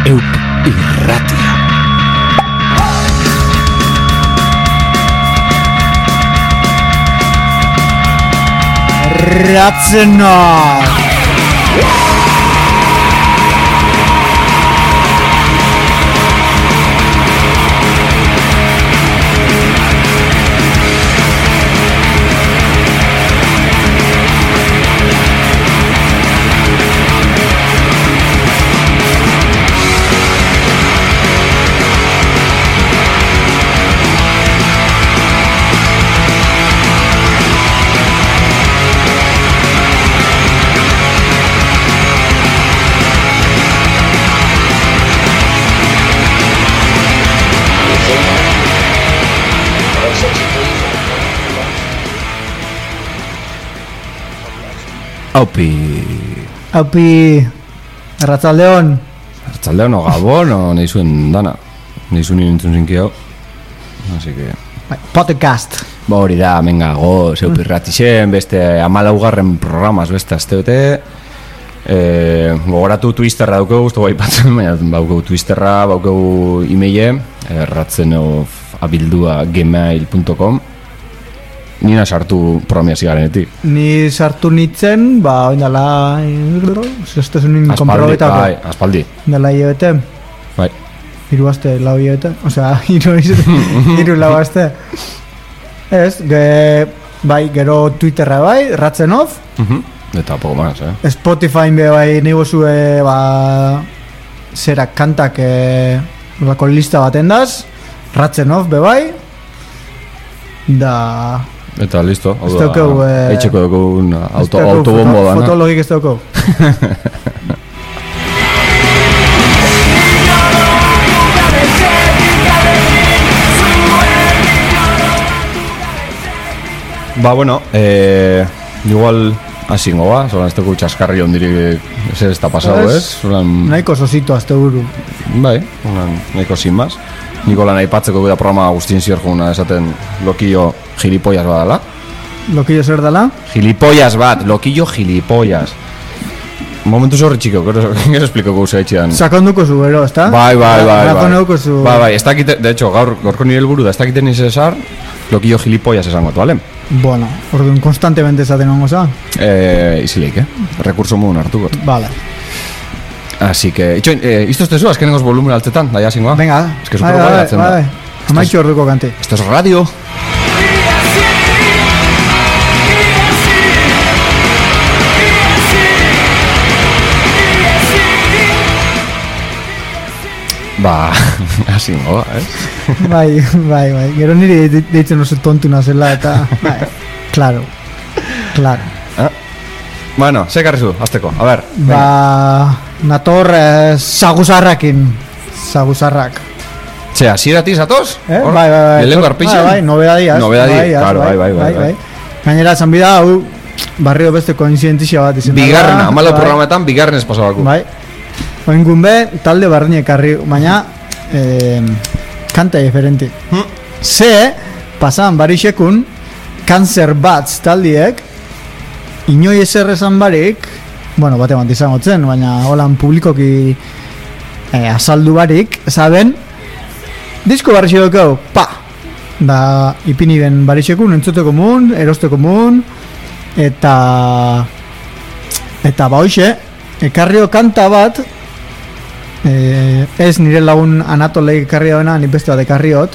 Eup Irratia. Ratzenov. Aupi Arratsaldeon. Arratsaldeon o Gabon o nahi zuen dana. Nahi zuen nintzen zinkio. Así que... Podcast. Hori da, menga, Eup Irratixen, beste 14 programaz beste asteote. Gogoratu Twisterra daukegu, guztu gai patzen, baina baukegu Twisterra, baukegu e-maile, ratzenov@gmail.com. Nina sartu promiasi garenetik. Ni sartu nitzen, oindala... Zestezunin komprobetako. Bai, aspaldi. Dela hilabete. Bai. 3 aste, 4 hilabete. Osea, 3 lau aste. Ez, gero Twitterra bai, Ratzenov. Eta poco más, Spotify be bai negozue, zera kantak bako lista baten daz. Ratzenov be bai. Da... Eta listo, ez daukeu... Eitxeko dugu autobombo dana. Fotologik ez daukeu. Bueno, igual asingo solan ez dugu txaskarri ondirik ez da pasado, ez? Nahiko sosito azte buru. Bai, nahiko sin más. Nikola nahi patzeko da programa guztien zierjuna esaten lokillo gilipollas badala. Lokillo zer dala? Gilipollas bat, lokillo gilipollas. Momentu zorri txiko, gero espliko gauza etxean. Sakonduko zu, ero, ez da? Bai. Zu... Bai, ez dakite, de hecho, gaurko nire helburu da, ez dakite niz esar, lokillo gilipollas esango, bale? Bueno, orduan, konstantemente esaten ongo za? Izileik, Rekurso modun hartuko. Vale. Así que, ¿isto es eso? Es que tenemos volumen altetan, da ya singoa. Venga. Es que super guay atzen da. Amaitxo orduko kante. Esto es radio. Así no, Bai. Gero niri deitzen oso tontuna zela eta... Claro. Bueno, ze karrizu, azteko, a ver. Nator saguzarrakin. Saguzarrak. Txea, ziratiz atoz? Bai. Lehenko arpixen? Bai, nobedadiaz. Bai. Gainera, zanbida, hau, barrio beste koinzidentizia bat izan. Bigarrena, amalo programetan, bigarrenez pasabaku. Bai. Oingun be, talde barriñe karri, baina, kanta diferente. Ze, pasaban barixekun, Cancer Bats taldiek, inoi ezer esan barik, bueno, bate bat izango zen, baina holan publikoki azaldu barik, saben, disko barixekau, da ipini ben barixekun, entzote komun, eroste komun, eta hoxe, ekarrio kanta bat, ez nire lagun Anatolei ekarri dauena, nik beste bat ekarriot,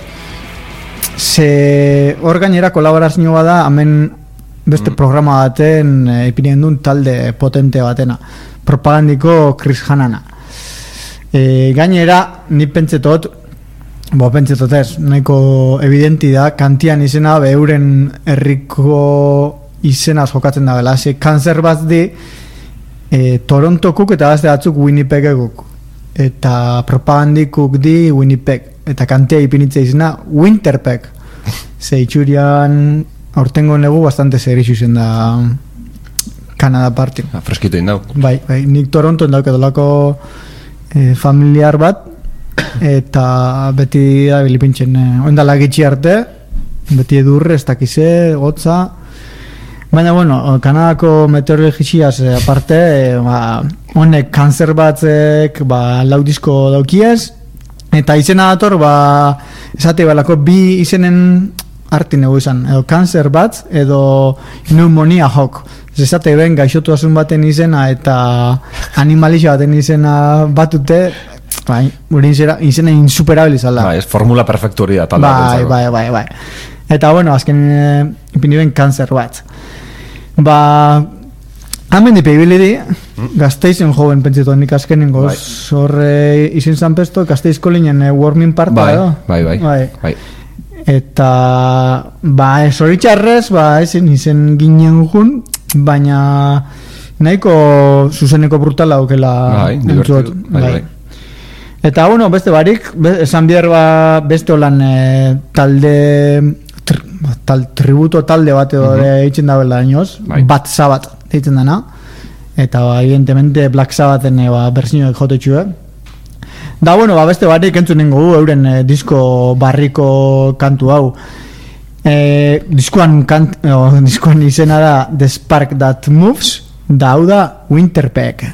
ze hor gainera kolaborazio bada, hemen beste programa baten ipinien duen talde potente batena, propagandiko Chris Hanana. Gainera, nik pentsetot ez, nahiko evidenti da, kantian izena, euren herriko izena jokatzen da bela, ze Cancer bat di, Torontokuk eta gazte batzuk Winnipegekuk, eta propagandikuk di Winnipeg, eta kantea ipinitza izena Winterpeg, ze itxurian aurtengo negu bastante serixu izen da Kanada partin. Freskito indau. Bai, nik Toronto endauk edolako familiar bat, eta beti da bilipintzen oindala gitxi arte, beti edurre, ez dakize, gotza, baina bueno, Kanadako meteorologiaz aparte, honek kanzer batzek, lau disko daukiez, eta izena dator, esate balako bi izenen artin egu izan, edo kanzer bat, edo pneumonia jok. Esate ben gaixotu asun baten izena, eta animalizia baten izena batute, izena insuperabili zala. Ez formula perfektu hori da, talda. Bai. Eta, bueno, azken ipini ben kanzer bat. Hemen dipibili di, Gasteizen joven pentsetu nik azkenen goz, horre izin zanpesto, Gasteizko linen warming parta edo. Bai. Eta, zoritxarrez, izen ginen jun, baina nahiko zuzeneko brutala aukela. Divertido. Bai. Eta, bueno, beste barik, esan bider beste holan tributo talde bat edo eitzen da bela inoz, Bat Sabbath eitzen dana, eta evidentemente Black Sabbathen berzinioek jotetxue. Da, bueno, beste barik entzunen gogu euren disko barriko kantu hau. Diskoan izena da The Spark That Moves, da hau da Winterpeg.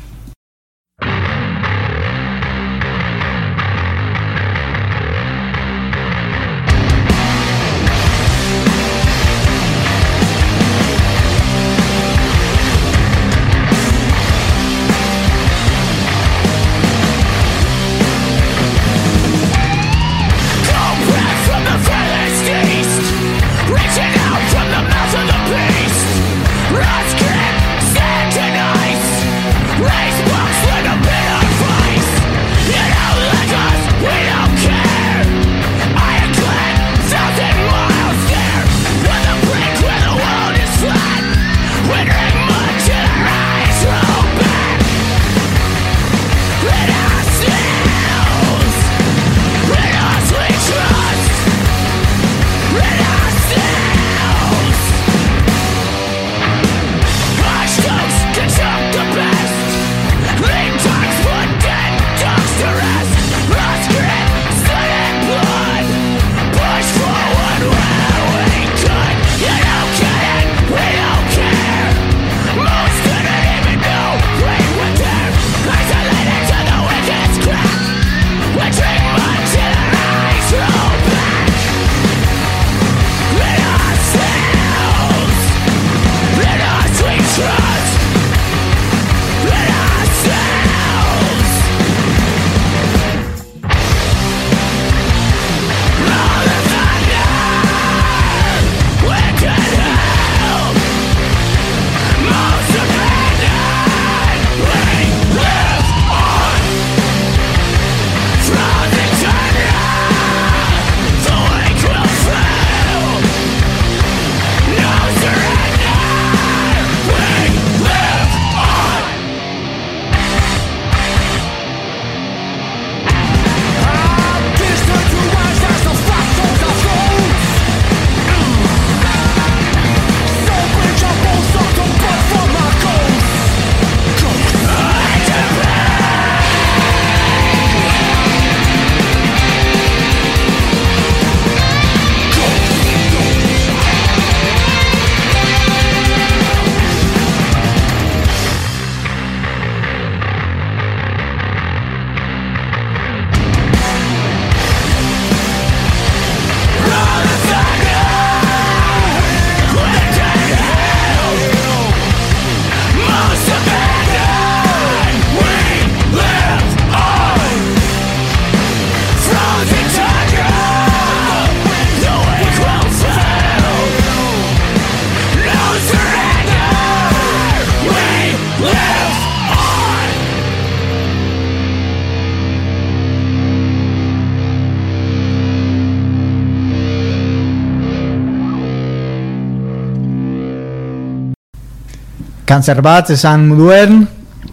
Kanzer bat, esan duen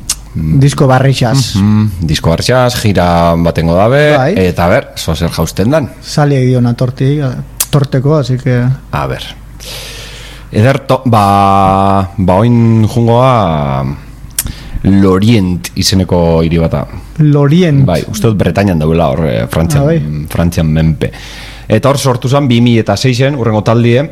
disko barritxaz. Disko barritxaz, gira batengo dabe, eta ber, zoazer jausten dan. Saliek diona torteko, así que... A ber. Ederto, oin jungoa Lorient izeneko hiri bata. Lorient? Bai, uste dut Bretañan daula hor, Frantzian menpe. Eta hor sortu zen 2006-en, urrengo taldie,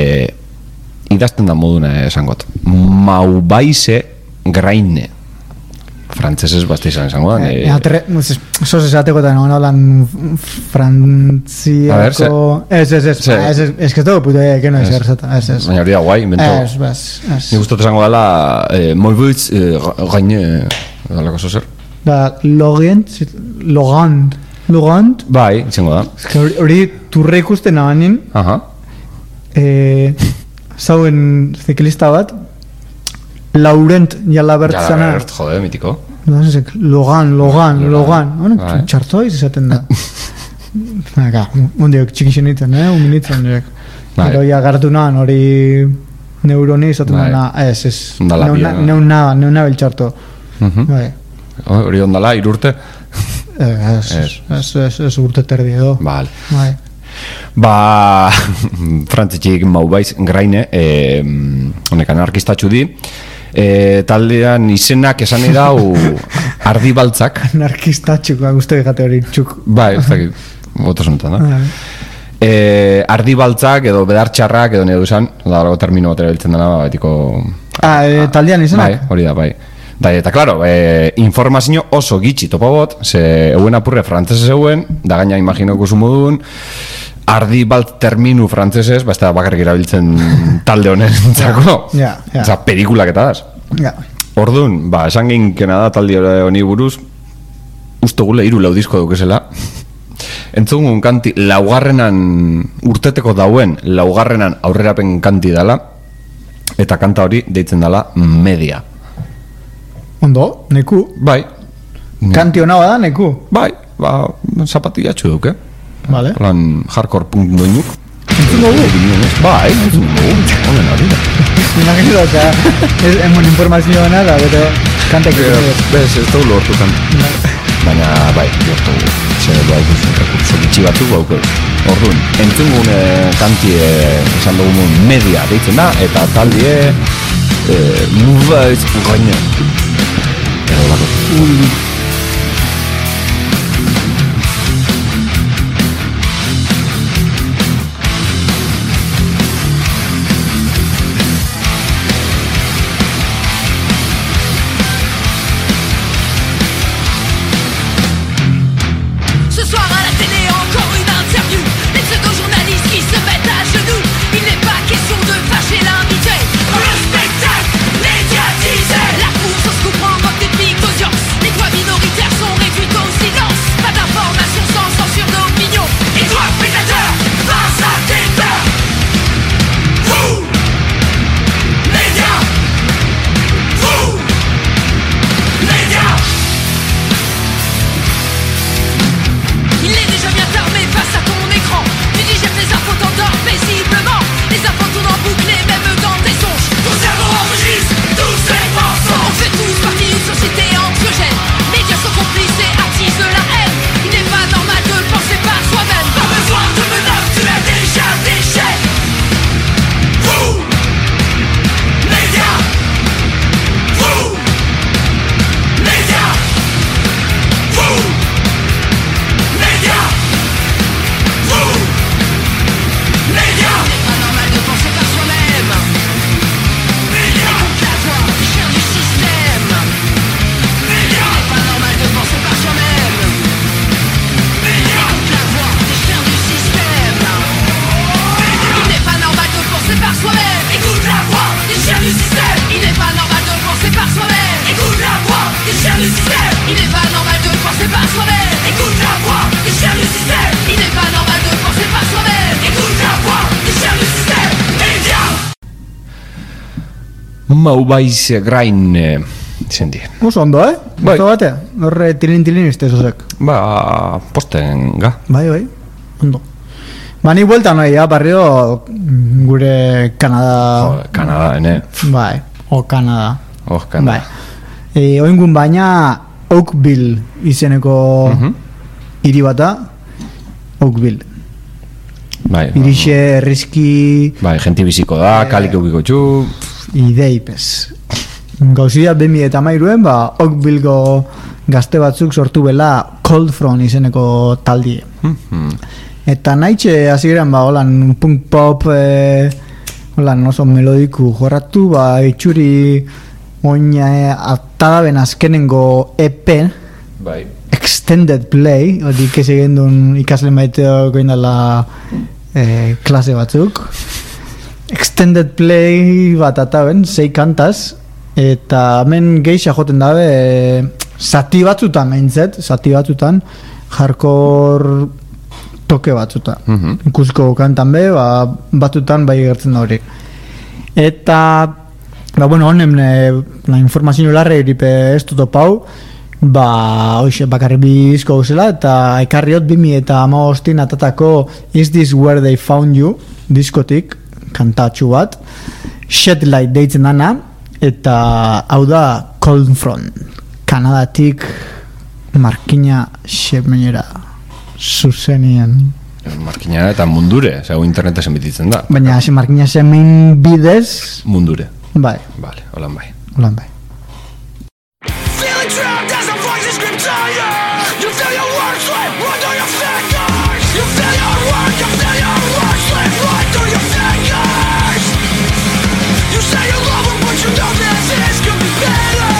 idazten da moduna esangot. Maubaise Graine frantzesez basta izango da. Sos esateko eta nolan frantziako... Ez que todo puto que no es erzata. Baina hori da guai, invento. Ni guztot esango dela Moibutz gaine dalako zozer. Logant. Bai, izango da. Hori turre ikusten nabanin. Zauen ziklista bat Laurent Jalabert, jode, mitiko. Logan. Txartoiz izaten da. Ondiok txikixenitzen, huminitzen. Pero ya gartu nahan hori neuroni izaten da. Ez. Neuna beltxarto. Hori ondala, irurte? Ez urte terdi edo. Vale. Frantzitxik maubaiz graine honek anarkistatxu di taldean izenak esan edau ardibaltzak anarkistatxuk guzti egate hori txuk ez dakit botosunetan da ardibaltzak edo bedartxarrak edo nire duzan dago termino bat ere biltzen dena betiko taldean izenak? Hori da, bai eta claro, informazio oso gitxi topo bot, ze euen apurre frantzese zeuen, da gaina imaginoko sumodun ardibalt terminu frantzesez, ez da bakarrik erabiltzen talde honen zako. Oza, pelikulak eta daz. Orduan, esan geinkena da talde honi buruz, uste gule 3 laudizko dukezela. Entzugun kanti, laugarrenan urteteko dauen, laugarrenan aurrerapen kanti dala, eta kanta hori deitzen dala Media. Ondo, neku? Bai. Kanti hona bada, neku? Bai, zapatiatxu duke. Vale. Holan hardcore punk doinuk. Entzun dugu? Bai, entzun dugu. Holen hori da. Imagino, emon informazioa nada, pero kantek bez, ez dugu lortu kanta. Baina, bai, lortu zer rekurso bitxi batzuk bauk. Orduan, entzun gune kanti esan dugu Media deitzen da, eta taldie Moubaiz gaine. Ero lako. Maubaiz grain zendi. Oso ondo, Oso bate? Horre tilin izte zozek. Posten ga. Bai, ondo. Ni vuelta noi, barrio gure Kanada. Kanada, ene. Bai, Kanada. Kanada. Bai. Oingun baina Oakville izeneko hiri bata. Oakville. Bai. Irixe, riski... Bai, gente biziko da, kalik eukiko txu... Idei, pez. Gauzia 2013, Oakvilleko gazte batzuk sortu bela Cold Front izeneko taldie. Eta nahitxe hazigeran, holan punk pop, holan oso melodiku jorratu, itxuri oin atada ben azkenengo EP, Bai. Extended Play, hori ikasi gendun ikasle maiteok indala klase batzuk. Extended Play bat ataben, 6 kantaz, eta hemen geixa joten dabe zati batzutan meintzet, zati batzutan hardcore toke batzutan. Ikusko kantan be, batzutan bai gertzen da hori. Eta bueno, honen la informazio larre iripe ez dut opau, hoxe, bakarri bizko guzela, eta ekarriot 2015 atatako Is This Where They Found You diskotik, kantatxu bat, Shed Light deitzen dana, eta hau da Cold Front, Kanadatik markina xemenera zuzenien. Markina eta mundure, zego interneten bititzen da. Baina markina xemen bidez Mundure. Bai. Vale, holan bai. Holan bai. Feeling trapped as the voices scream to you. You feel your words slip right through your fingers. You feel your words slip right through your fingers. You say you love her, but you know this could be better.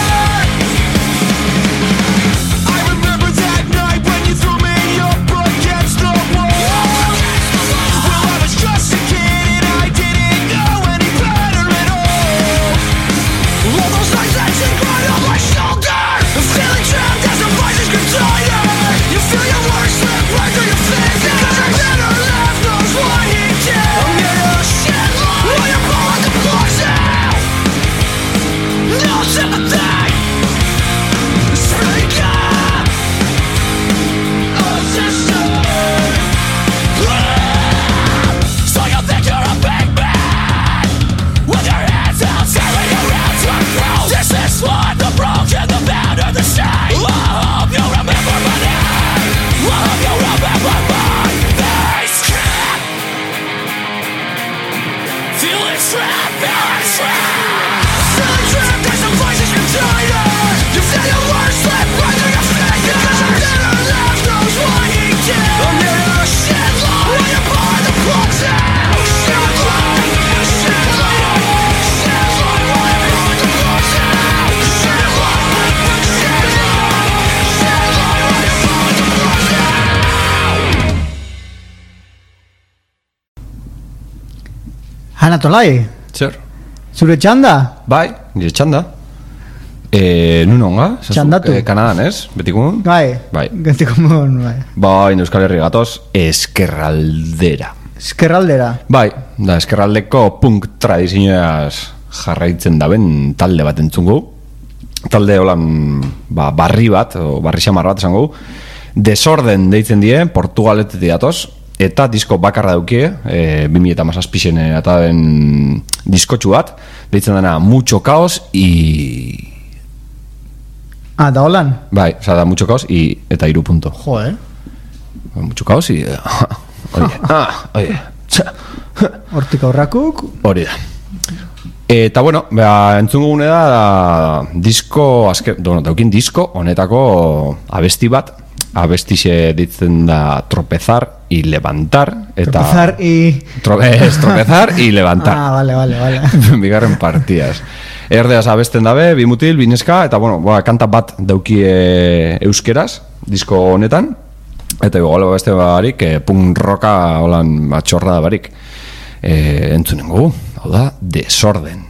I remember that night when you threw me up against the wall. Well, I was just a kid and I didn't know any better at all. All those nights that you cried on my shoulder, feeling trapped as the voices scream tighter. You feel your words slip right through your fingers. Because your better left knows what he did. I'm here to shed light while you're blowing the floors out. No sympathy. Speak up. Oh, sister. So you think you're a big man with your hands out, tearing your hands from through. This is what the broken, the battered, the shame. I hope you remember my name. I hope you remember my face. Feeling trapped, feeling trapped. Feeling trapped as the voices scream tighter. You feel your words slip right through your fingers. Because your better left knows what he did. I'm here to shed light while you're blowing the plugs out. Shed light, shed light, shed light while you're blowing the plugs out. Shed light, shed light, shed light while you're blowing the plugs out. Anatolai, Zer? zure txanda? Bai, nire txanda. Nun onga? Txandatu. Kanadan, ez? Betikun? Bai. Bai. Gantiko mon, bai. Bai, Euskal Herri gatoz, Eskerraldera. Eskerraldera. Bai, da Eskerraldeko punk tradizioaz jarraitzen daben talde bat entzungu. Talde holan barri bat, o barri xamar bat esango. Desorden deitzen die, Portugaletetik datoz, eta disko bakarra daukie, 2017 eta den diskotxu bat, deitzen dena Mucho Caos Da holan? Bai, oza, da Mucho Caos eta 3 punto. Jo, Mucho Caos oye, Hortik aurrakuk. hori da. Eta bueno, entzungo gune da disko, daukin disko honetako abesti bat, abestixe ditzen da Tropezar y Levantar. Eta Tropezar y... Tropezar y Levantar. Vale. Bigarren partiaz. Erdeaz abesten dabe, bi mutil, bi neska, eta bueno, kanta bat daukie euskeraz, disko honetan, eta gola beste barik, punk rocka holan txorra da barik. Entzunengo, hau da, Desorden.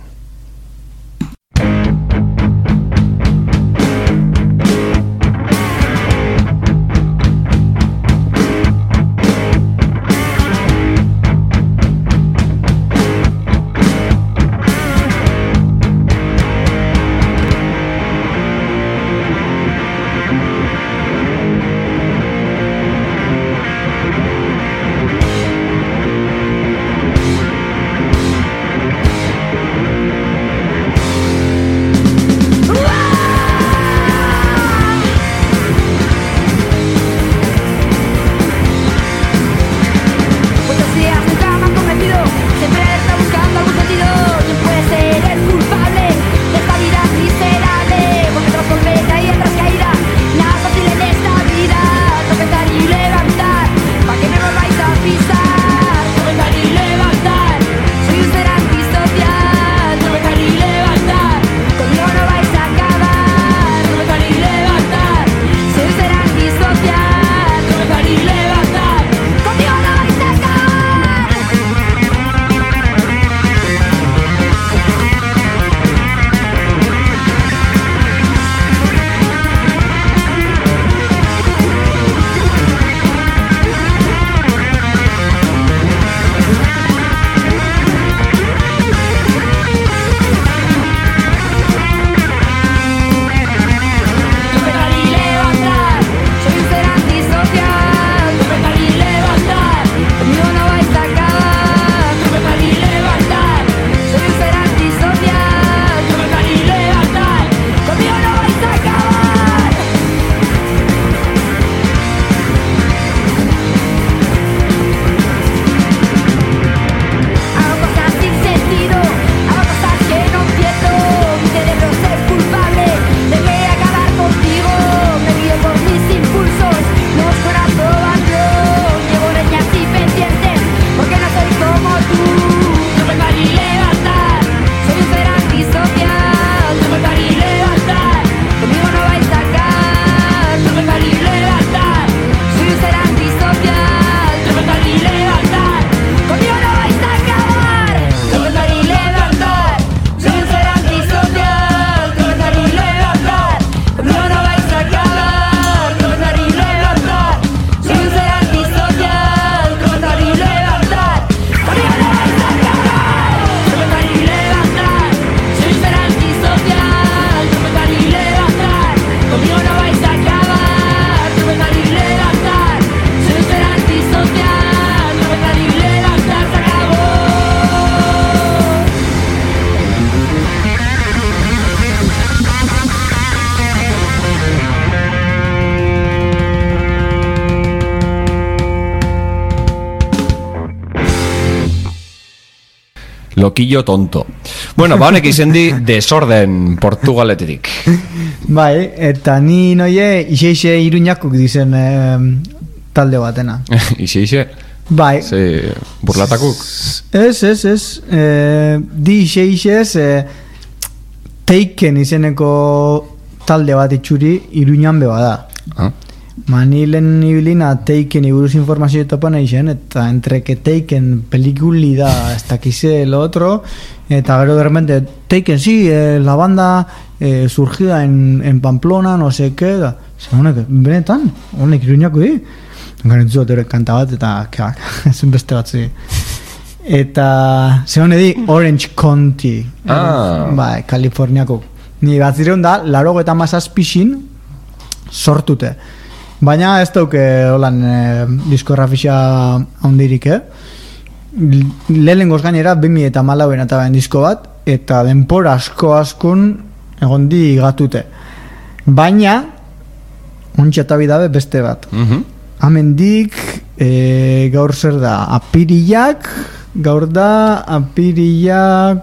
Loquillo tonto. Bueno, ba honek izen di desorden Portugaletetik. Bai, eta ni noie ixe Iruñakuk dizen talde batena. Ixe. Bai. Ze burlatakuk. Ez. Di ixe Taken izeneko talde bat itxuri Iruñan beba da. Ah. Manilen ibilina Taken iburuz informazio topan eizen, eta entre que Taken pelikuli da, ez dakize lo otro, eta gero de repente Taken, sí, la banda surgida en Pamplona, no sé qué, da. Honek, benetan, honek Iruñako di. Garentu zut kanta bat, eta kebak, ezun beste bat zi. Eta ze hone di Orange County, bai, Kaliforniako. Ni bat zireun da, 97 sortute. Baina ez dauke holan diskografia handirik, lehenengoz gainera 2014 eta ben disko bat, eta denpora askon egon di gatute. Baina ontsa eta bidabe beste bat. Amendik gaur zer da, gaur da apirillak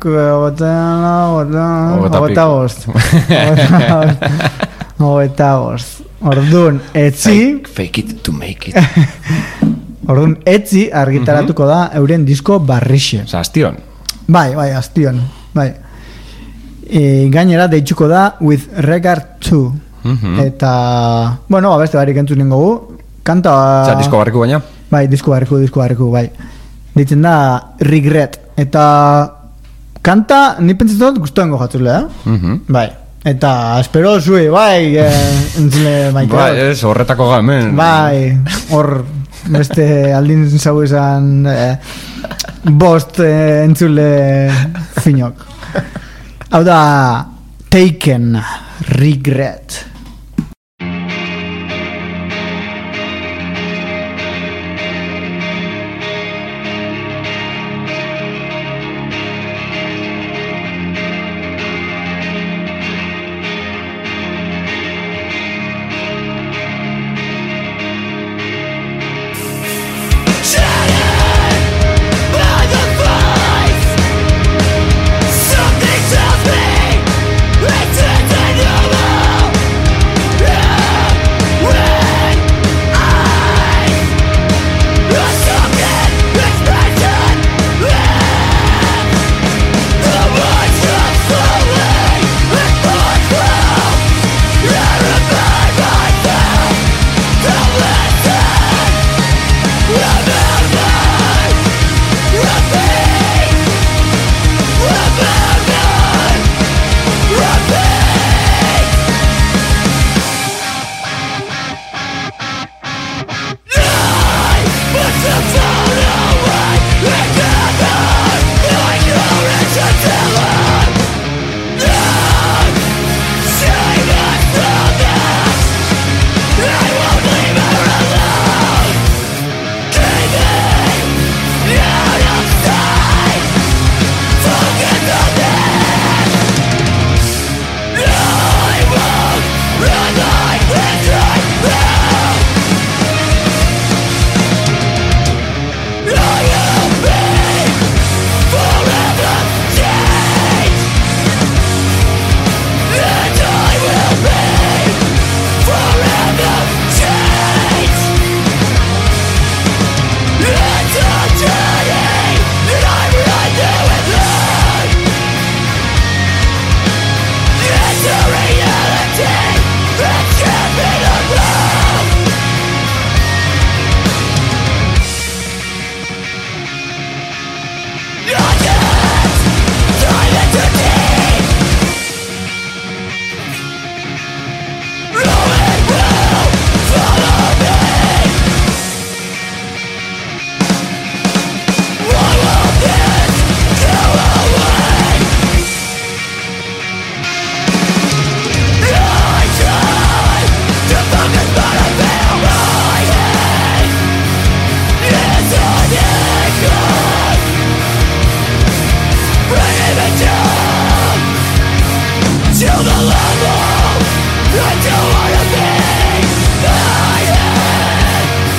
25. Orduan, etzi Fake it to make it. Orduan, etzi argitaratuko da euren disko barrixe. Osa, astion. Bai, astion. Bai. Gainera, deitzuko da With Regard to. Eta, bueno, beste barik entzun ningogu. Kanta... Osa, disko barriku baina? Bai, disko barriku, bai. Ditzen da Regret. Eta kanta, ni pentsatzen dut guztuengo jatzule, Bai. Eta espero zui, bai, entzule maite. Bai, ez, horretako gamen. Bai, hor beste aldin zau esan bost entzule finok. Hau da, Taken, Regret. Something tells me it's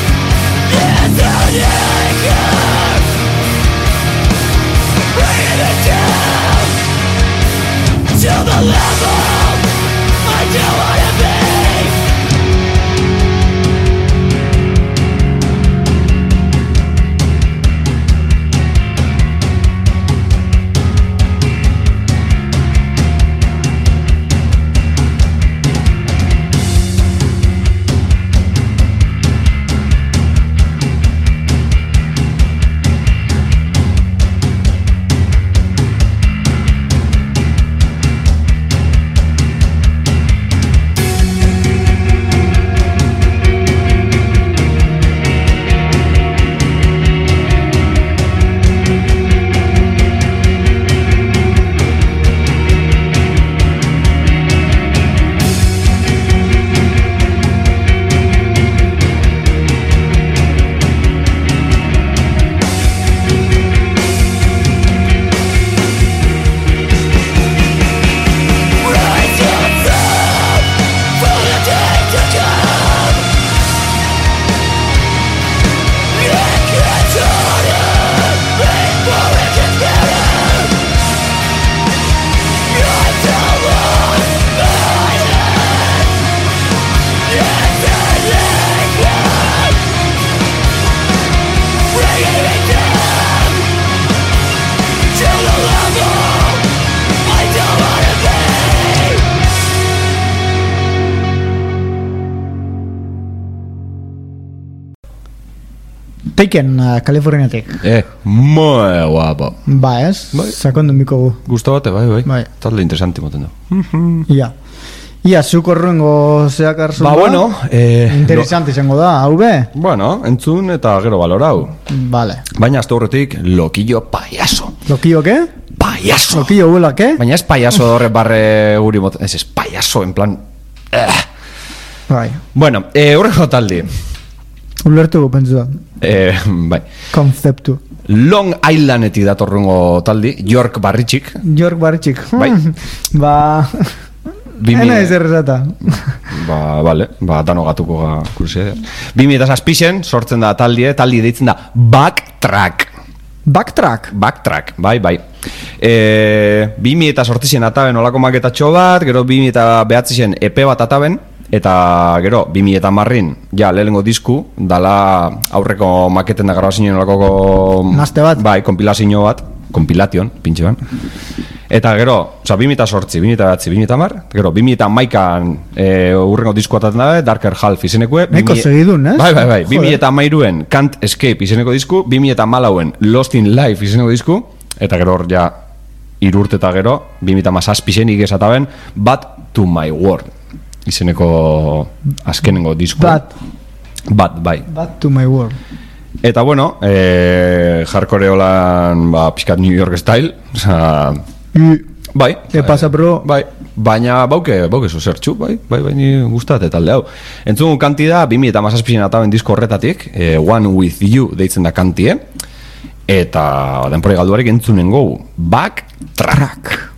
Breathe Taken, Kaliforniatik. Muy guapo. Ba, ez? Bai. Sakondu miko Gusto bate, bai. Bai. Talde interesante moten du. Ia. Ia, zuko horrengo zeakar Ba, bueno, interesante izango da, hau be? Bueno, entzun eta gero balorau. Vale. Baina azte horretik, Loquillo payaso. Lokio, ke? Payaso. Lokio gula, ke? Baina ez payaso horre barre guri moten. Ez payaso, en plan... Bai. Bueno, horrego taldi. Ulertu pentsu da. Bai. Konzeptu. Long Islandetik datorrengo taldi, York Barritxik. York Barritxik. Bai. Ba... Ena ez errezata. Ba, vale, dano gatuko ga kursia. 2007 sortzen da taldi deitzen da Backtrack. Backtrack, bai. 2008 ataben olako maketatxo bat, gero 2009 EP bat ataben, eta gero 2010 ja lehenengo disku, dala aurreko maketen da grabazioen olako... Naste bat. Bai, kompilazio bat, kompilation, pintxe ban. Eta gero, 2008, 2009, 2010, gero 2011an urrengo diskoa ataten dabe, Darker Half izenekue. Neko segidun, ez? Bai. 2013en Can't Escape izeneko disku, 2014en Lost in Life izeneko disku, eta gero hor ja 3 urte eta gero, 2017 igezataben, Bad to My World izeneko azkenengo disku. Bad, bai. Bad to My World. Eta bueno, hardcore holan, pixkat New York style, oza... Bai. Pasa, bro. Bai. Baina bauke zuzertxu, bai, ni gustate talde hau. Entzun kanti da, 2017 ataben disko horretatik, One With You deitzen da kantie, eta denpore galduarek entzunen gogu, Backtrack.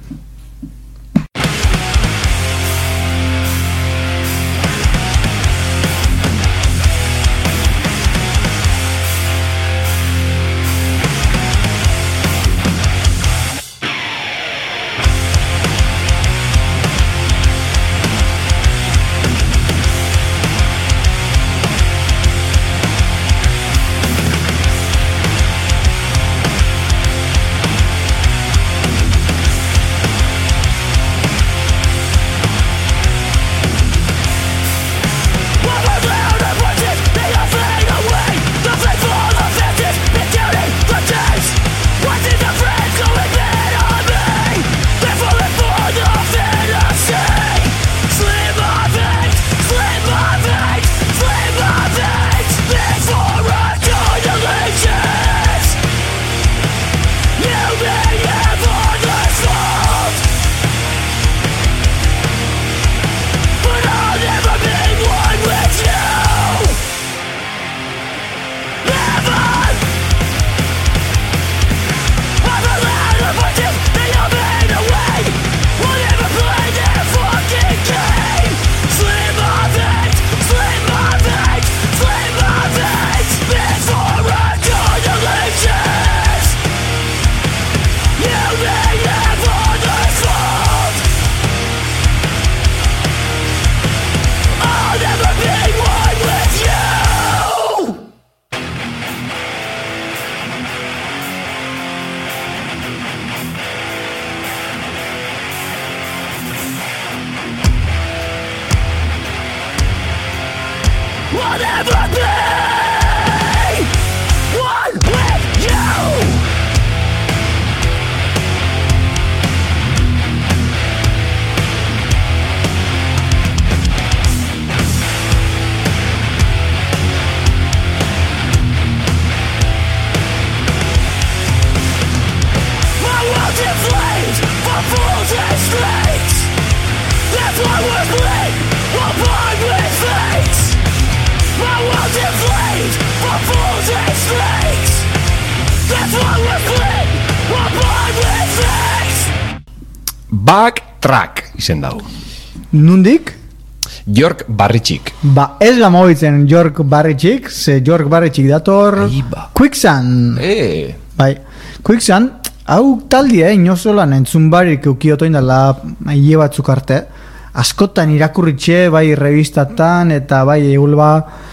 Backtrack izen dago. Nundik? York Barritxik. Ba, ez la mobitzen York Barritxik, ze York Barritxik dator Quicksand. Bai, Quicksand, hau taldie, inozolan entzun barik eukiotoin dela hile batzuk arte, askotan irakurritxe, bai revistatan, eta bai egulba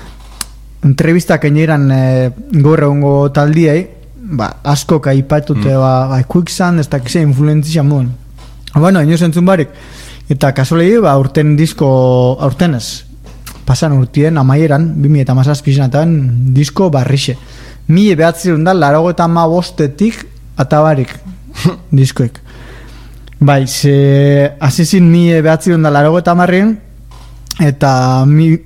entrevistak eneran gaur egungo taldiei, ba, askok aipatute, ba, Quicksand, ez dakize influentzia muen. Bueno, inoz entzun barik, eta kasolegi, ba, urten disko, aurtenez, pasan urtien, amaieran, 2017 disko barrixe. 1985 atabarik diskoek. Bai, ze asizin 1980 eta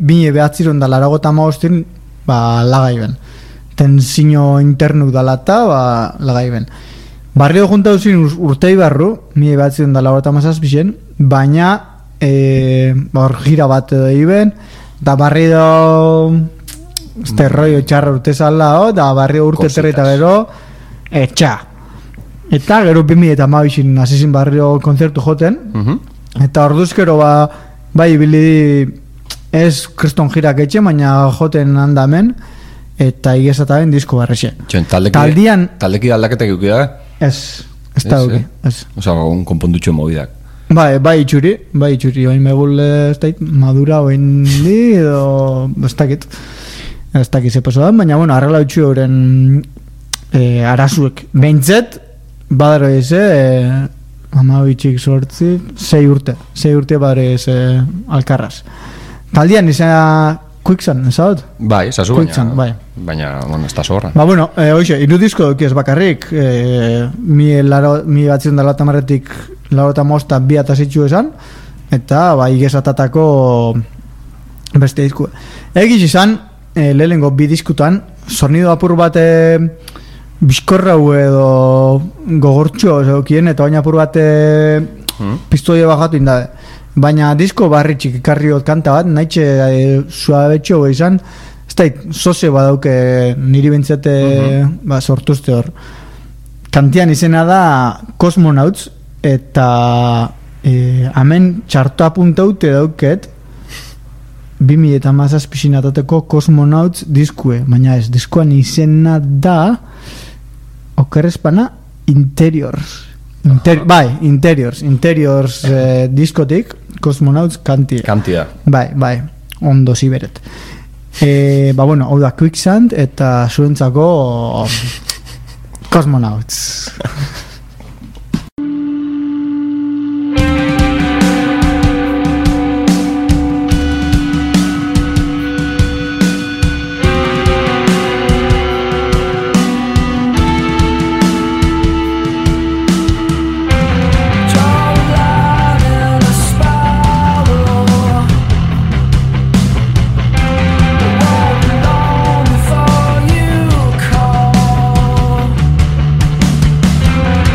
1985 ba, lagaiben. Tensio internu dalata, ba, lagaiben. Barrio junta duzin urtei barru, 1987, baina hor gira bat edo iben, da barrio rollo txarra urte zala, da barrio urte terri eta gero etxa. Eta gero 2012 hasizin barrio konzertu joten, eta orduzkero bai bili ez kriston jirak etxe, baina joten handamen, eta igezataren disko barrexe. Taldeki aldaketak eukida? Ez da duki, ez. Osa, un konpondutxo mobidak. Bai itxuri, oin megul ez dait, madura oin di, edo ez dakit zepaso da, baina bueno, arregla utxu euren arazuek. Behintzet, badaro ez, amabitxik sortzi, 6 urte badaro ez alkarraz. Taldian izena Quicksand, ezagut? Bai, ezazu, baina, bueno, ez da zorra. Ba, bueno, hoxe, irudizko duki ez bakarrik, mi batzen da latamarretik laurota mosta bi atazitxu esan, eta bai igezatatako beste dizku. Egiz izan, lehenengo bi diskutan, sonido apur bat bizkorrau edo gogortxo zeukien, eta baina apur bat pistoia bajatu indabe. Baina disko barritxik ikarriot kanta bat, nahitxe suabetxo izan, ez da, soze badauke niri bintzete sortuzte hor. Kantian izena da Cosmonauts, eta hemen txarto apuntaute dauket 2017 atateko Cosmonauts diskue, baina ez, diskoan izena da okerrezpana Interiors. Interiors diskotik Cosmonauts kantia. Bai, ondo ziberet. Ba bueno, hau da Quicksand eta zuentzako Cosmonauts. Before you call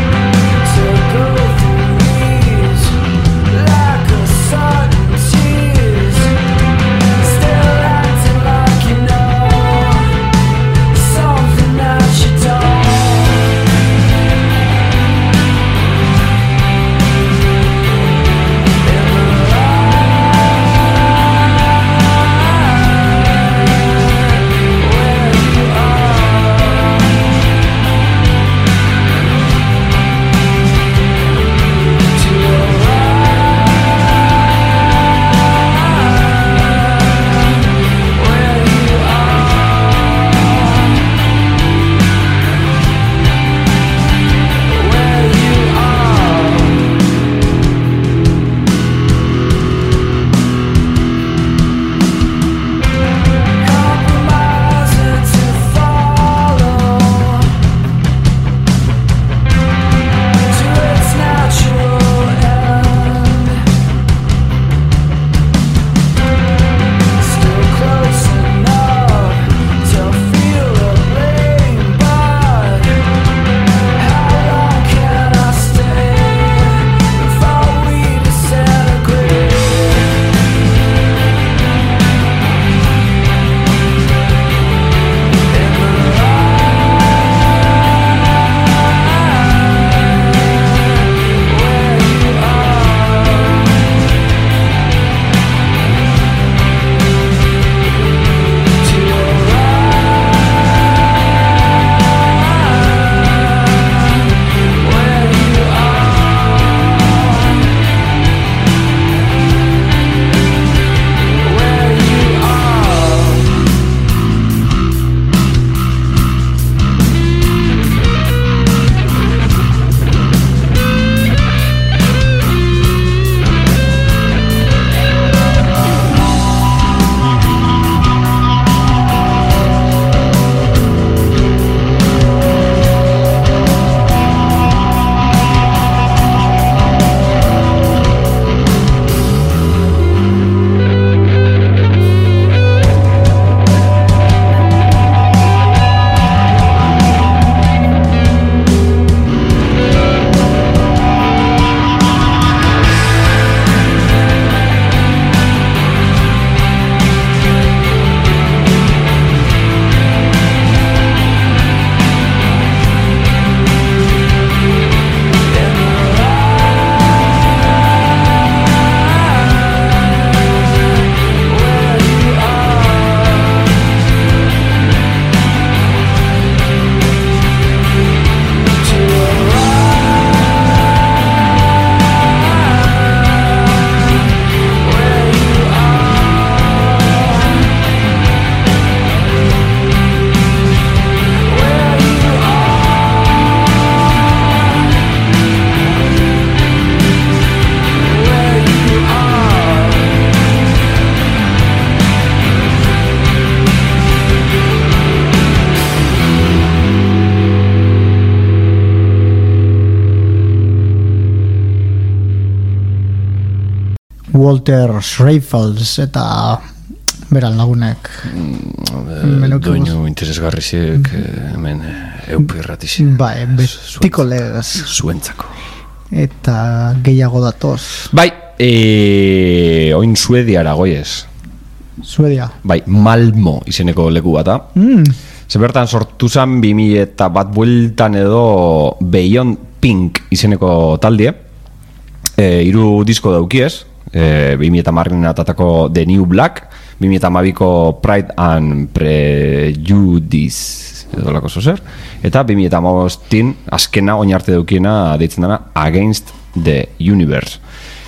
Walter Schreifels eta beran lagunek doinu interesgarrizek hemen eupirratizien bai, betiko legez zuentzako eta gehiago datoz bai, oin Suediara goiez Suedia bai, Malmo izeneko leku bata Zebertan sortu zan 2001 bueltan edo Beyond Pink izeneko taldie 3 disko daukiez 2010 atatako The New Black 2012ko Pride and Prejudice edo lako zozer eta 2015 azkena oin arte daukiena deitzen dena Against the Universe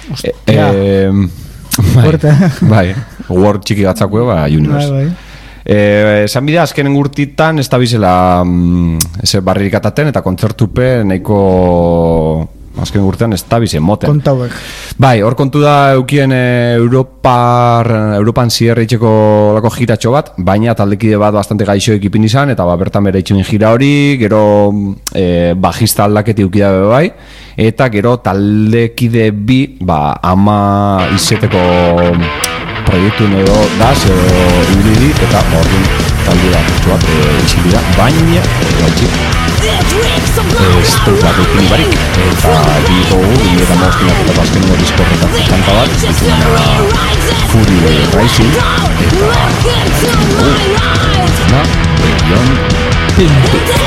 bai, Word txiki gatzakue Universe bai. Esan bidea azkenen gurtitan ez da bizela barririk ataten eta kontzertupe nahiko azken urtean ez da bizen moten kontauek bai, hor kontu da eukien Europan zierre itxeko lako jiratxo bat baina taldekide bat bastante gaixoek ipin izan eta bertan bere itxuin jira hori gero bajista aldaketi eukida bai eta gero taldekide bi ama izeteko proiektu edo daz ibili eta orduan talde bat izin dira baina gautxik ez dut bat eukini barik eta egiko gugu eta mozkinak eta bazkeneko diskorretan kanta bat Fury Rising eta Beyond Pink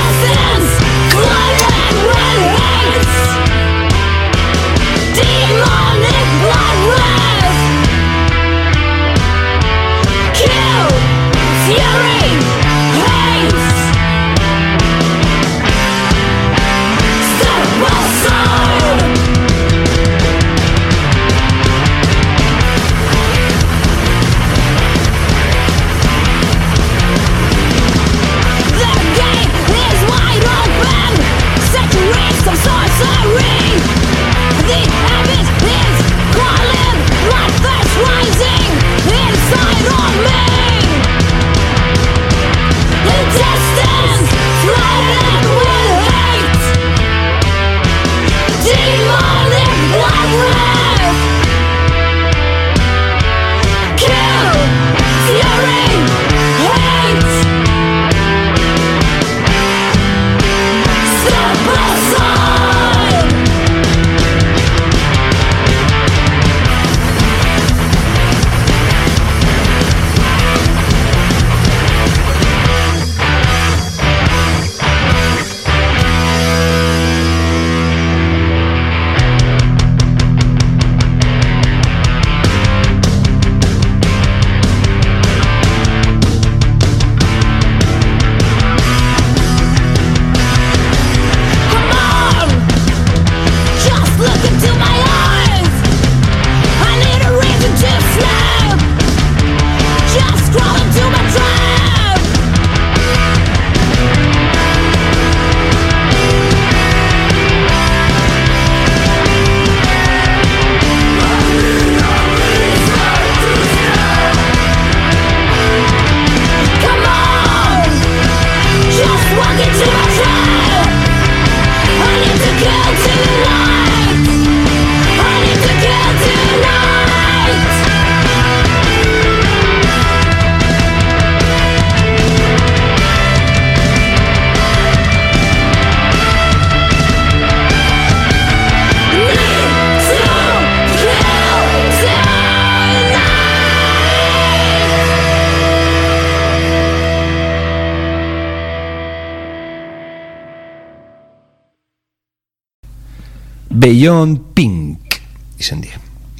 Beyond Pink izen die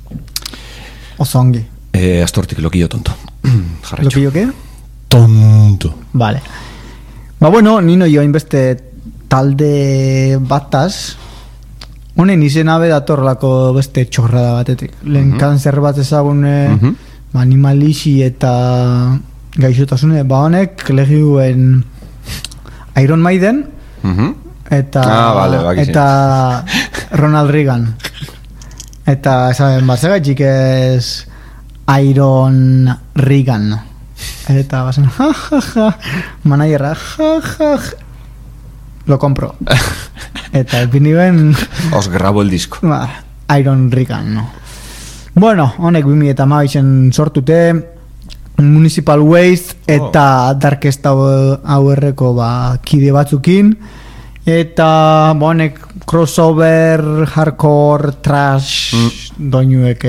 oso ongi astortik lokillo tonto lokillo ke? Tonto vale ba bueno, nino jo inbeste talde bataz honen izena datorlako beste txorrada batetik lehen kanzer bat ezagun animalixi eta gaixotasune ba honek legiuen Iron Maiden eta vale, eta Ronald Reagan eta esaben batzegaitik ez Iron Reagan eta bazen managerra lo compro eta epindiben os grabo el disco Iron Reagan no. Bueno, honek 2012 sortute Municipal Waste eta Darkest Hourreko kide batzukin, eta honek crossover, hardcore, trash doinuek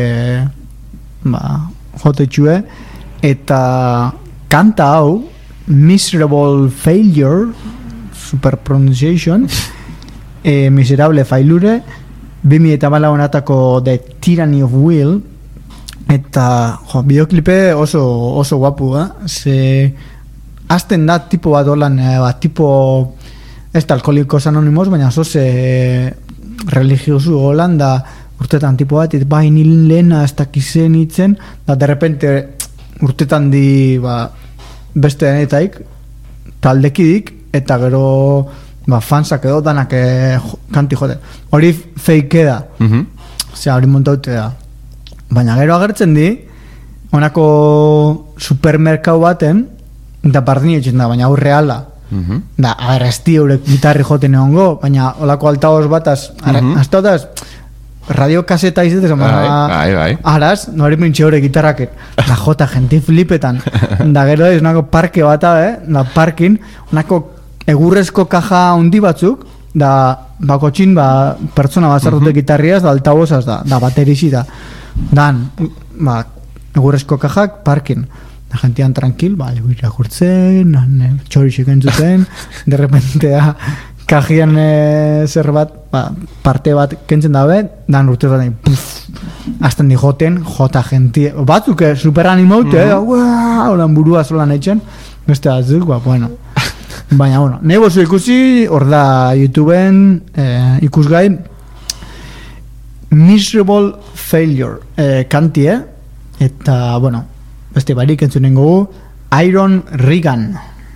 jotetxue, eta kanta hau Miserable Failure, super pronunciation, miserable failure, 2014 The Tyranny of Will, eta bideoklipe oso guapu, ze azten da tipo bat holan, tipo ez da alkoholikos anonimos, baina oso ze religiosu holan da urtetan tipo bat, bain lehena ez dakizen itzen, da derrepente urtetan di beste denetaik taldekidik, eta gero fansak edo danak kanti jote. Hori fake da, osea, hori montaute da. Baina gero agertzen di, honako supermerkau baten, da bardin etxen da, baina hau reala. Da, agarrezti eurek gitarri joten egongo, baina holako altagoz bataz, aztotaz, radio kaseta izetez, araz, nori mintxe hori gitarraket, da jota, jenti flipetan, da gero ez, honako parke bata, da parkin, honako egurrezko kaja handi batzuk, da bakotxin, pertsona bat zertute gitarriaz, da altabozaz da baterixi da. Dan, egurrezko kajak parkin, da gentian tranquil, irakurtzen, txorixek entzuten, de repentea kajian zer bat, parte bat kentzen dabe, dan urtetan azten di joten, jota gentie, batzuk super animoute, holan burua zolan etxen, beste batzuk, bueno. Baina, bueno, nahi bozu ikusi, hor da YouTubeen ikusgai, Miserable Failure kantie, eta, bueno, beste barik entzunen gogu, Iron Regan.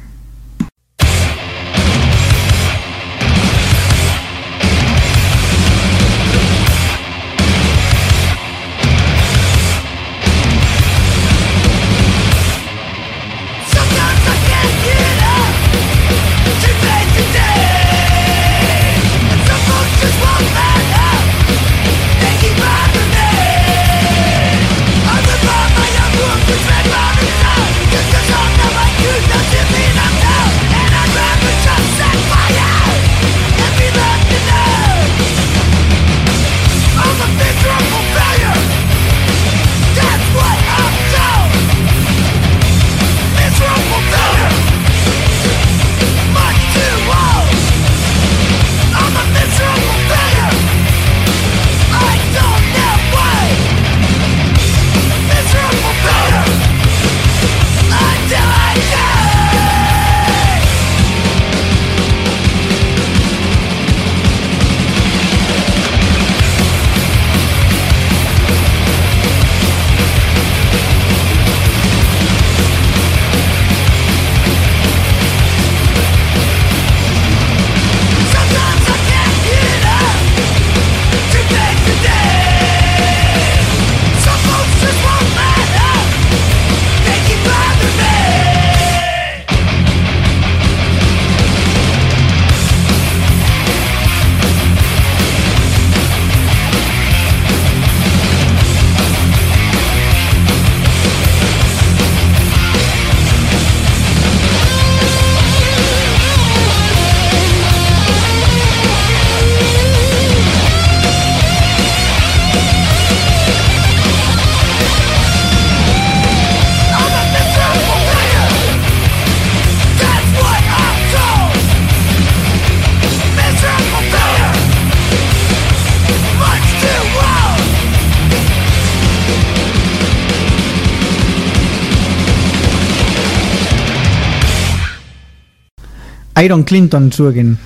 Iron Clinton zuekin.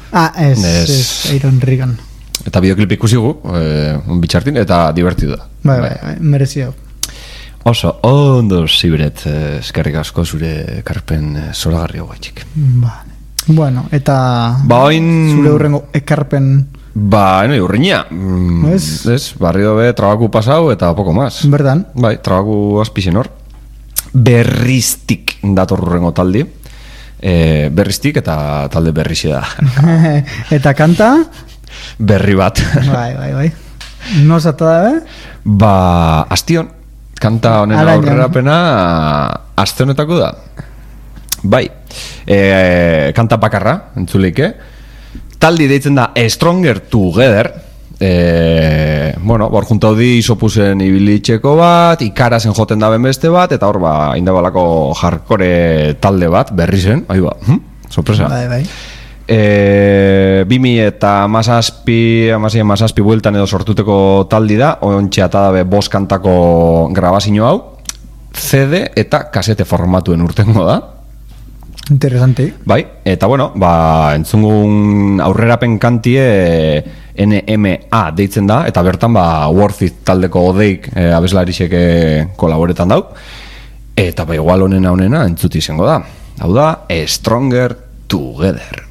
Ez, Iron Regan. Eta bideoklip ikusigu, bitxartin, eta divertidu da. Bai, merezi hau. Oso, ondo zibiret, eskerrik asko zure karpen zoragarri hau gaitxik. Bueno, eta zure hurrengo ekarpen... urriña. Ez, barri dobe trabaku pasau eta poko maz. Berdan. Bai, trabaku azpixen hor. Berriztik dator hurrengo taldi. Berriztik eta talde berrixe da. Eta kanta? Berri bat. Bai. No zata da, Ba, astion, kanta honen Araña. aurrerapena aste honetako da. Bai, kanta bakarra, entzuleike. Taldi deitzen da Stronger Together. Bueno, hor juntaudi isopusen ibilitxeko bat, ikarazen joten daben beste bat, eta hor ba, indabalako hardcore talde bat, berri zen, ahi ba, sorpresa. Bai. 2000 eta mazazpi bueltan edo sortuteko taldi da, ontxe eta dabe 5 kantako grabazio hau, CD eta kasete formatuen urtengo da. Interesante. Bai, eta bueno, ba, entzungun aurrerapen kantie NMA deitzen da, eta bertan ba, Worth It taldeko odeik abeslarixek kolaboretan dau, eta ba, igual honena entzuti izango da. Hau da, Stronger Together.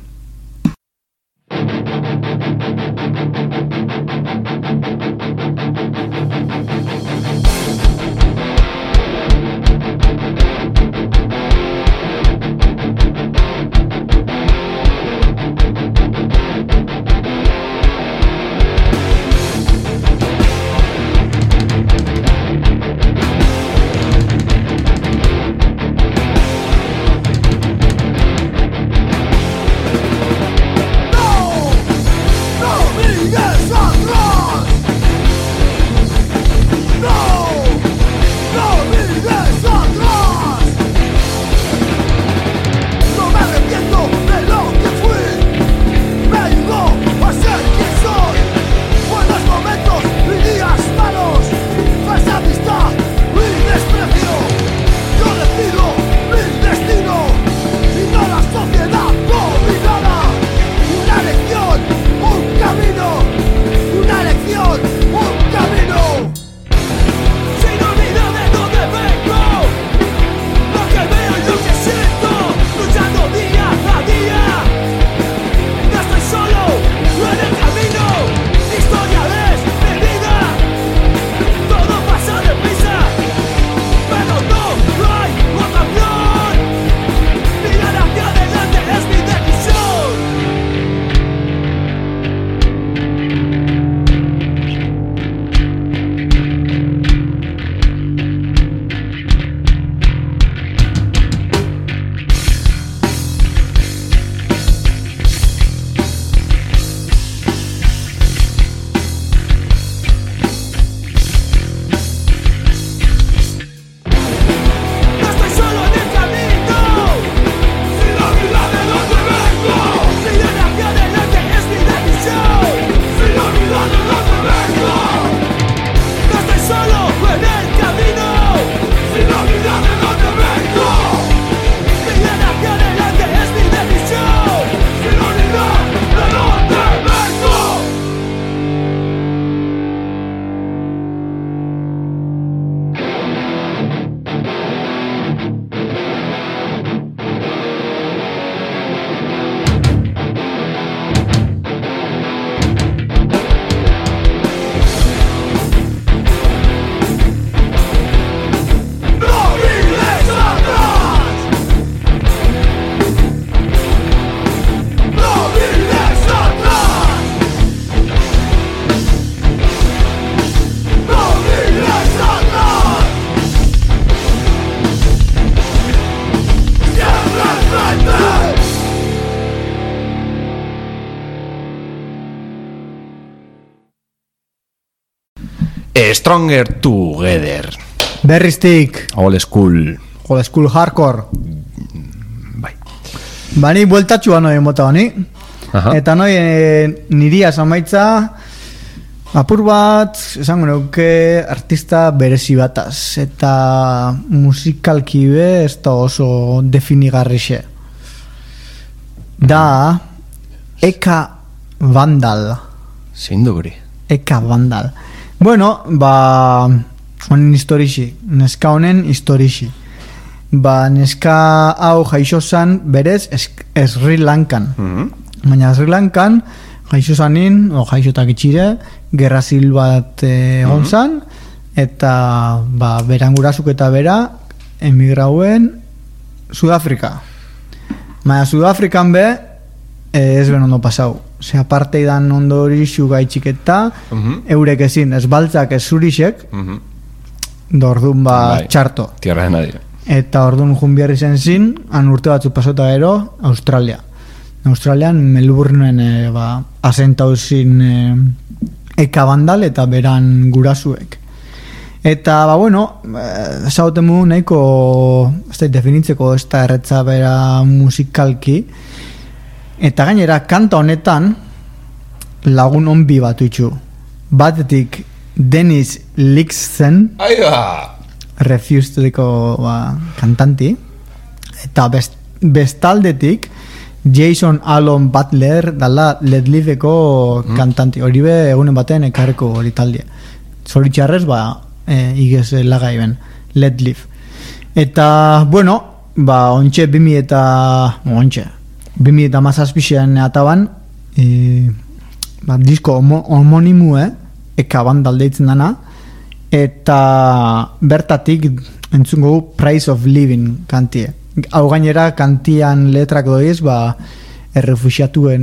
Stronger Together. Berriztik. Old School. Old School Hardcore. Bai. Bani bueltatxua noi mota bani. Aha. Eta noi niria zamaitza apur bat, esango neuke artista berezi bataz. Eta musikalki be ez da oso definigarrixe. Da Eka Vandal. Zein duguri? Eka Vandal. Bueno, ba honen historixi, neska honen historixi. Ba neska hau jaixo zan berez Sri Lankan. Baina Sri Lankan jaixo zanin, o jaixotak itxire, gerra zil bat egon zan, eta ba, berangurasuk eta bera emigrauen Sudafrika. Baina Sudafrikan be ez ben ondo pasau. ze aparteidan ondo hori gaitxiketa, eurek ezin, ez baltzak ez zurisek, ordun Bai. txarto. Tierra de nadie. Eta ordun junbiarri zen zin, han urte batzu pasota gero, Australia. Australian, Melbourneen asentau zin Eka Vandal eta beran gurasuek. Eta, esauten mu nahiko, ez da definitzeko ez da erretza bera musikalki, eta gainera, kanta honetan lagun onbi bat itxu. Batetik Dennis Lixen, Refused-eko kantanti, eta bestaldetik Jason Alon Butler dala Let Live-eko kantanti. Hori be egunen batean ekarreko hori taldie. Zoritxarrez, igez lagai ben, Let Live. Eta, ontxe 2017an ataban, disko homonimue, Eka Vandal deitzen dana, eta bertatik entzungo Price of Living kantie. Hau gainera kantian letrak doiz, errefuxiatuen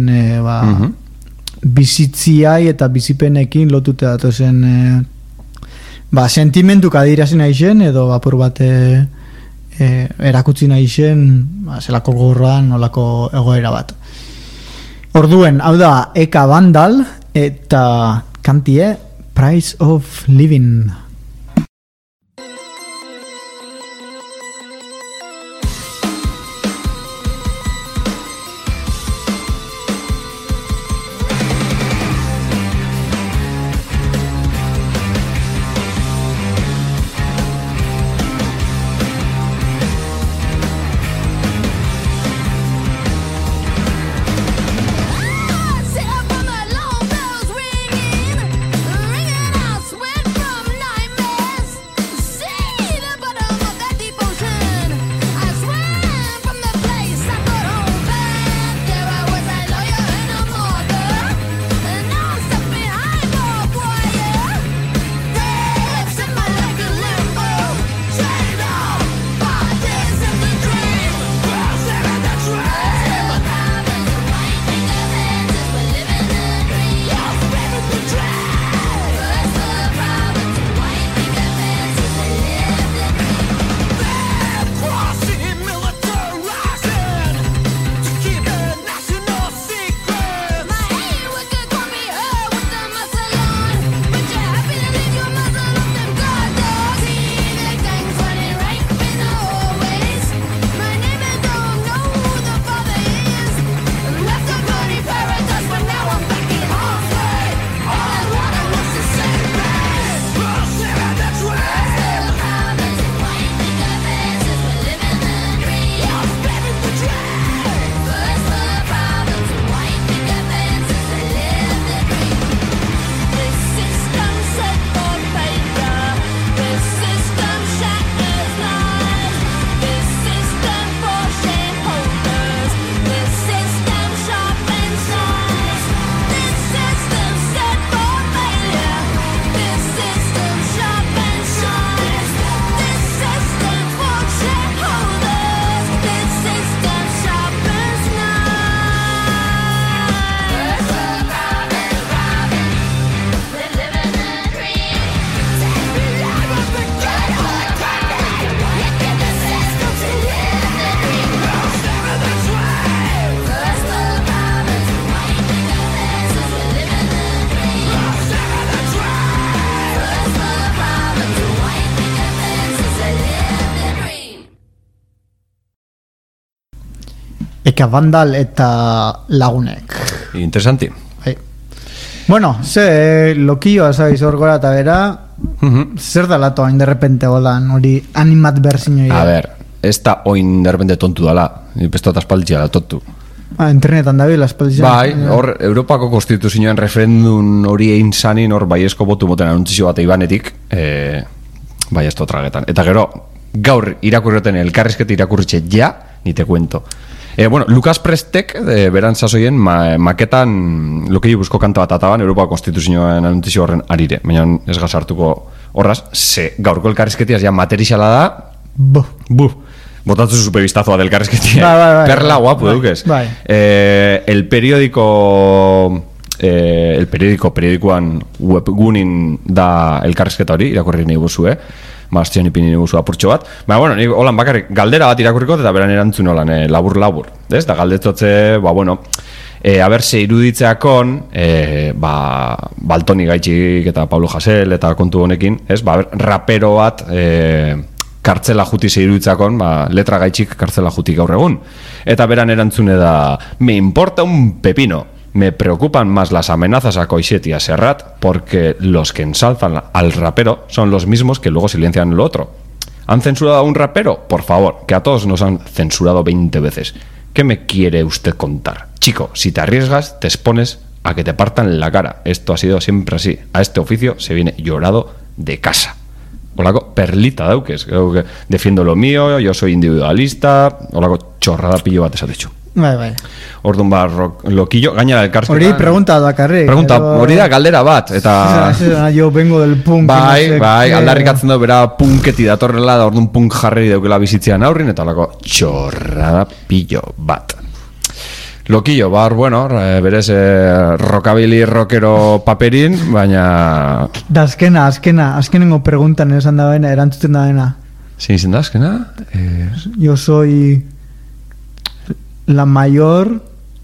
bizitziai eta bizipenekin lotute datozen sentimentuk adirazen aizen edo apur bat erakutzi aizen zelako gorroan nolako egoera bat. Orduen, hau da Eka Vandal eta kantie Price of Living. Eka Vandal eta lagunek. Interesanti. Ze lokioa zaiz hor gora eta bera, zer da lato hain derrepente golan, hori animat berzino. A ver, ez da oin derrepente tontu dala, pestot aspalditzia da tontu. Internetan dabil aspalditzia. Bai, hor Europako konstituzioan referendun hori egin zanin, hor baiezko botu moten anuntzio bat eibanetik, bai ez tragetan. Eta gero, gaur irakurreten elkarrizketa irakurritxe ja, ni te cuento. Lucas Prestek, beran sasoien, maketan lokei busko kanta bat ataban Europa Konstituzioan anuntizio horren arire. Baina ez gazartuko horraz, ze gaurko elkarrizketiaz ja materiala da, botatzu zupe biztazoa del karrizketia. Bai. Perla guapo dukez. Bai. El periodikoan webgunin da elkarrizketa hori, irakurri nahi buzu, Maztion ipini nahi buzu apurtxo bat. Baina, bueno, nik holan bakarrik galdera bat irakurriko eta beran erantzun holan, labur. Ez? Da galdetzotze, aber ze iruditzeakon, Baltoni Gaitxik eta Pablo Jasel eta kontu honekin, ez? Rapero bat, kartzela juti ze iruditzakon, letra Gaitxik kartzela juti gaur egun. Eta beran erantzune da, me importa un pepino. Me preocupan más las amenazas a Coixet y a Serrat porque los que ensalzan al rapero son los mismos que luego silencian lo otro. ¿Han censurado a un rapero? Por favor, que a todos nos han censurado 20 veces. ¿Qué me quiere usted contar? Chico, si te arriesgas, te expones a que te partan la cara. Esto ha sido siempre así. A este oficio se viene llorado de casa. Olako perlita daukez. Creo que defiendo lo mío, yo soy individualista. Olako chorrada pillo bat esatetxu. Bai. Orduan lokillo, gainera elkarrizketa. Hori pregunta da karri. Hori da galdera bat, eta... Yo vengo del punk. Bai, aldarrikatzen dut, bera punketi datorrela, da orduan punk jarri daukela bizitzean aurrin, eta lako txorrada pillo bat. Lokillo, berez rockabilly rockero paperin, baina... Da azkenengo preguntan esan da baina, erantzuten da baina. Zein zen da, azkena? Yo soy... la mayor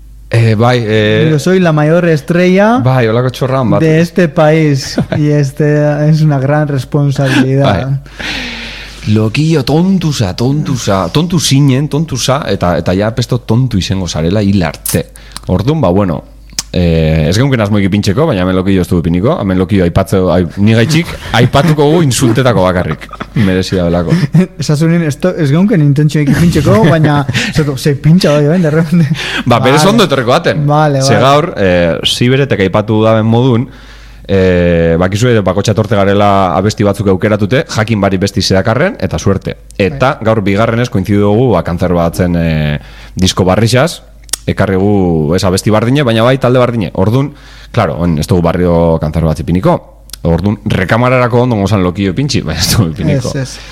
yo soy la mayor estrella de este país y es una gran responsabilidad. Lokillo tontusa tontu zinen, eta ja pesto tontu izango zarela hil arte. Orduan, ez geunken asmoik ipintxeko, baina hemen lokillo ez du ipiniko, hemen lokillo ni Gaitxik aipatuko gu insultetako bakarrik. Merezi da belako. Esasunin, ez geunken intentzioik ipintxeko, baina se pintxa doi, de repente. Berez ondo etorreko daten. Ze gaur, ziberetek aipatu daben modun, bakizu bakotxa torte garela abesti batzuk aukeratute, jakin bari besti zedakarren, eta suerte. Eta gaur bigarrenez koinzidu dugu kanzer batzen disko barrixaz, ekarri gu abesti bardine, baina bai talde bardine. Orduan, klaro, ez dugu barrio kantzar bat ipiniko. Orduan, rekamararako ondo gozan lokillo ipintxi, baina ez dugu ipiniko.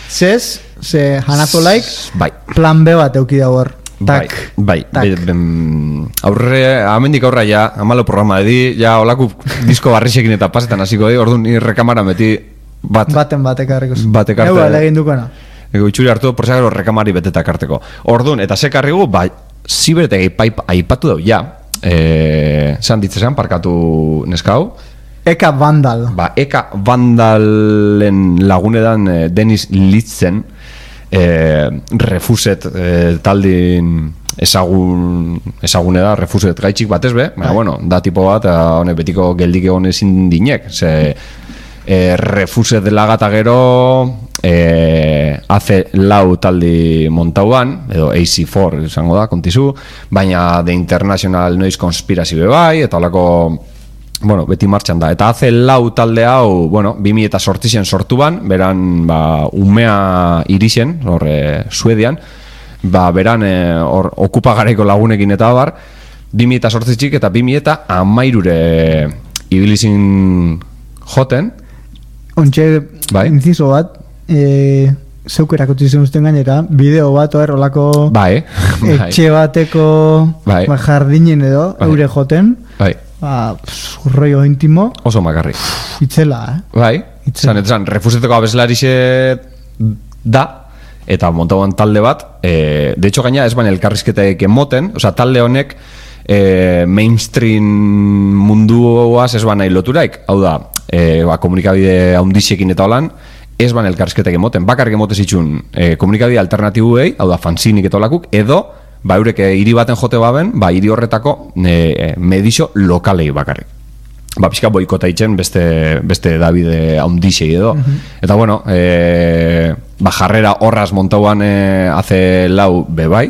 Ze hanazo plan B bat euki dago hor. Bai. Amendik aurra ja, amalo programa edi, ja olaku disko barrixekin eta pasetan hasiko di, orduan, rekamara beti baten ekarriko. Ego alegin dukana. Ego itxuri hartu, porxagaro rekamari beteta karteko. Orduan, eta sekarrigu, ziberetek aipatu dau, zan ditzesan, parkatu neskau. Eka Vandal. Eka Vandalen lagunedan Denis Litzen, Refuset taldin ezagune da, Refuset Gaitxik batez be, baina, da tipo bat, honek betiko geldik egon ezin dinek, Refuset lagata gero hace lau taldi montauan, edo AC4 izango da, kontizu, baina The International Noise Conspiracy bebai, eta holako, beti martxan da. Eta hace lau talde hau, 2008 sortu ban, beran, umea irixen, Suedian, beran, okupa garaiko lagunekin eta bar, 2008 eta 2013 ibilizin joten. Ontxe, inciso bat, zeuk erakutsi zen usten gainera, bideo bat olako etxe bateko jardinen edo, eure joten, rollo intimo, oso makarri itzela, zan, refuseteko abeslarixe da, eta montauan talde bat, de hecho gaina ez baina elkarrizketek emoten, talde honek mainstream munduaz ez baina iloturaik, hau da, komunikabide haundixekin eta holan, ez ban elkarrizketek emoten, bakarrik emote zitxun komunikabide alternatibuei, hau da, fanzinik eta holakuk, edo, eurek hiri baten jote baben, hiri horretako medixo lokalei bakarrik. Pixka boikota itxen beste Davide haundixei edo. Eta jarrera horraz montauan hace lau bebai,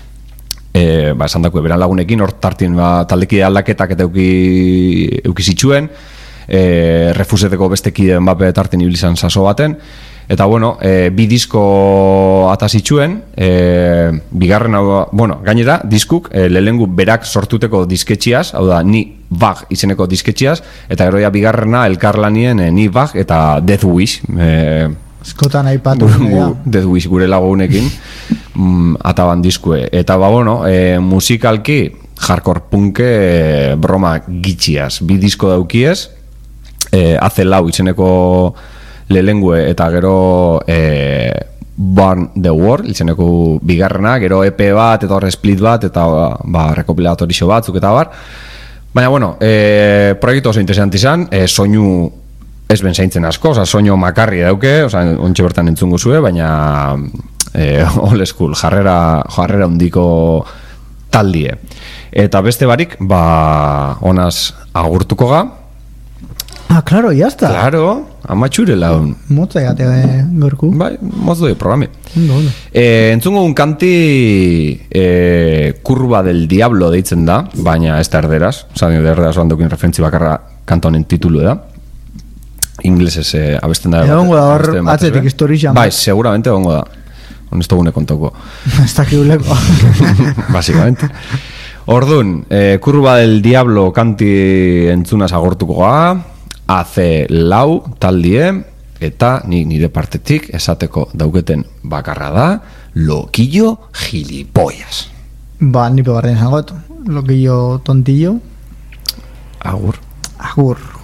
esan dako beran lagunekin, hor tartien taldekide aldaketak eta euki zituen, refuseteko beste kideen bape tartin ibilizan saso baten, eta bi disko atazitxuen, bigarren hau, gainera, diskuk, lehengu berak sortuteko disketxiaz, hau da, Ni Bag izeneko disketxiaz, eta geroia bigarrena elkarlanien Ni Bag eta Death Wish, Eskotan aipatu. Death Wish gure lagunekin ataban diskue. Eta bueno, musikalki hardcore punke broma gitxiaz. Bi disko daukiez, hace lau itzeneko lehengue eta gero Burn the World itzeneko bigarrena, gero EP bat eta horre split bat eta rekopilatorixo batzuk eta bar. Baina bueno, proiektu oso interesanti izan, soinu ez ben zaintzen asko, soinu makarri dauke, ontxe bertan entzungo zue, baina old school, jarrera hundiko taldie. Eta beste barik, honaz agurtuko ga. Ah, claro, ya está. Claro, amatxure laun. Motza egate gorku. Bai, moz doi programi. No. Entzungo un kanti Kurba del Diablo deitzen da, baina ez da erderaz. Zaten, erderaz handokin referentzi bakarra kantonen titulu da. Inglesez abesten da. Egongo da hor atzetik historia. Bai, seguramente egongo da. Honesto gune kontoko. Ez dakiuleko. Básicamente. Ordun, Kurba del Diablo kanti entzunaz agortuko ga, hace lau taldie, eta nire partetik esateko dauketen bakarra da, loquillo gilipollas. Ni pegarren zagot, loquillo tontillo. Agur. Agur.